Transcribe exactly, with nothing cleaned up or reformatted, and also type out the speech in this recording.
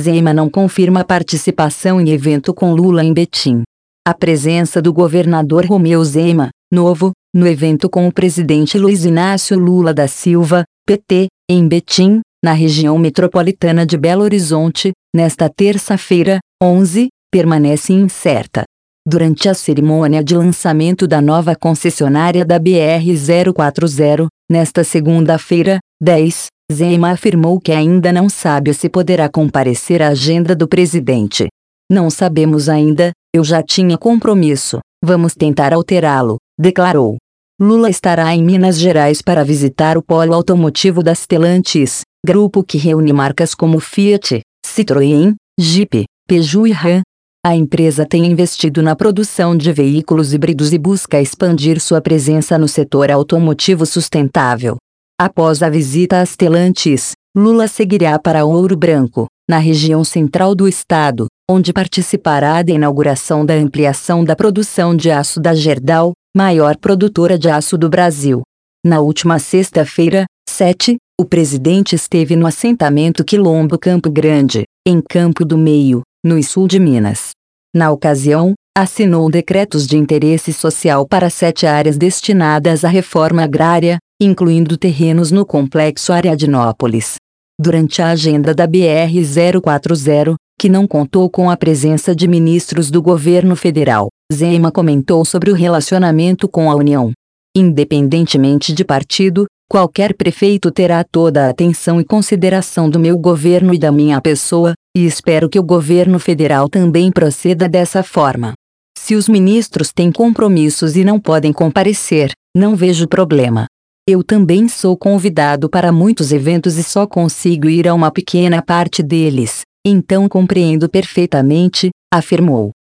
Zema não confirma participação em evento com Lula em Betim. A presença do governador Romeu Zema, Novo, no evento com o presidente Luiz Inácio Lula da Silva, P T, em Betim, na região metropolitana de Belo Horizonte, nesta terça-feira, onze, permanece incerta. Durante a cerimônia de lançamento da nova concessionária da B R zero quatro zero, nesta segunda-feira, dez, Zema afirmou que ainda não sabe se poderá comparecer à agenda do presidente. Não sabemos ainda, eu já tinha compromisso, vamos tentar alterá-lo, declarou. Lula estará em Minas Gerais para visitar o polo automotivo da Stellantis, grupo que reúne marcas como Fiat, Citroën, Jeep, Peugeot e Ram. A empresa tem investido na produção de veículos híbridos e busca expandir sua presença no setor automotivo sustentável. Após a visita a Stellantis, Lula seguirá para Ouro Branco, na região central do estado, onde participará da inauguração da ampliação da produção de aço da Gerdau, maior produtora de aço do Brasil. Na última sexta-feira, sete, o presidente esteve no assentamento Quilombo Campo Grande, em Campo do Meio, no sul de Minas. Na ocasião, assinou decretos de interesse social para sete áreas destinadas à reforma agrária, incluindo terrenos no complexo Ariadnópolis. Durante a agenda da B R zero quatro zero, que não contou com a presença de ministros do governo federal, Zema comentou sobre o relacionamento com a União. Independentemente de partido, qualquer prefeito terá toda a atenção e consideração do meu governo e da minha pessoa, e espero que o governo federal também proceda dessa forma. Se os ministros têm compromissos e não podem comparecer, não vejo problema. Eu também sou convidado para muitos eventos e só consigo ir a uma pequena parte deles, então compreendo perfeitamente, afirmou.